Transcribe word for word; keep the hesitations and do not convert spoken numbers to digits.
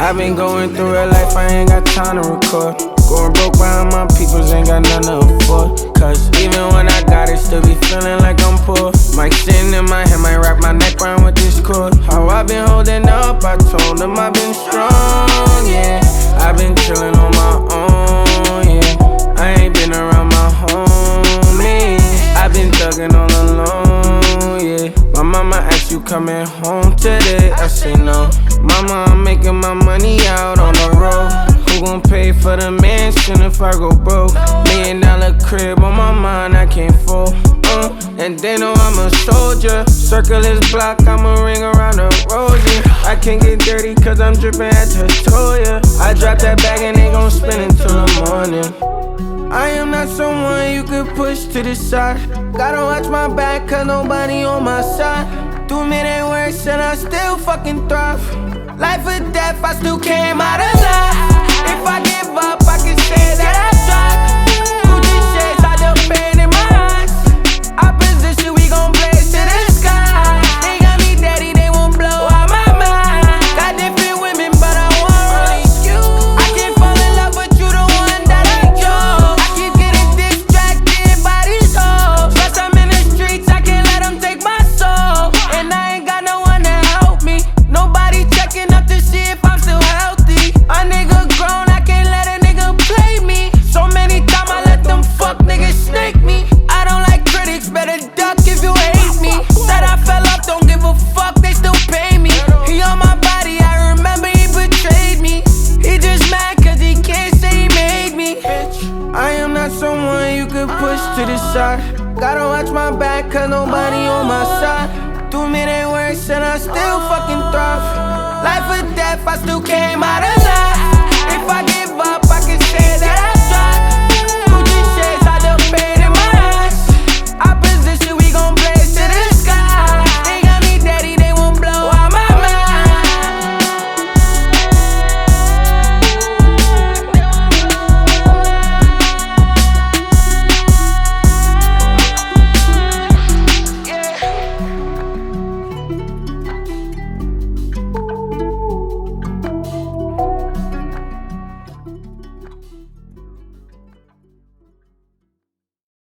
I've been going through real life, I ain't got time to record. Going broke behind my peoples, ain't got nothing to afford. Cause even when I got it, still be feeling like I'm poor. Mic sitting in my head, might wrap my neck round with this cord. How I been holding up, I told them I been strong, yeah. I been chillin' on my own, yeah. I ain't been around my homies. I been thuggin' all alone, yeah. My mama asked you coming home today, I say no. Mama, I'm making my money out on the road. Who gon' pay for the mansion if I go broke? Million dollar crib on my mind, I can't fold. Uh, and they know I'm a soldier. Circle this block, I'ma ring around the rosy. I can't get dirty cause I'm drippin' at Toya. I drop that bag and they gon' spin until the morning. I am not someone you could push to the side. Gotta watch my back cause nobody on my side. Do me they worse and I still fucking thrive. Life or death, I still came out alive. If I give up, I can say that I tried. Gucci shades, I the pain in my eyes. Opposition, we gon' blaze to the sky. They got me daddy, they won't blow out my mind. Got different women, but I want only you. I can't fall in love, but you the one that I chose. I keep getting distracted by these hoes. Plus I'm in the streets, I can't let them take my soul. And I ain't got no one to help me. Nobody checking up to see if I'm still healthy. A nigga grown, I can't let a nigga play me. So many times I let them fuck niggas snake me. I don't like critics, better duck if you hate me. Said I fell off, don't give a fuck, they still pay me. He on my body, I remember he betrayed me. He just mad cause he can't say he made me. Bitch, I am not someone you could push to the side. Gotta watch my back cause nobody on my side. Do me they worse and I still fucking thrive. Life or death, I still came out alive. If I give up, I can say that I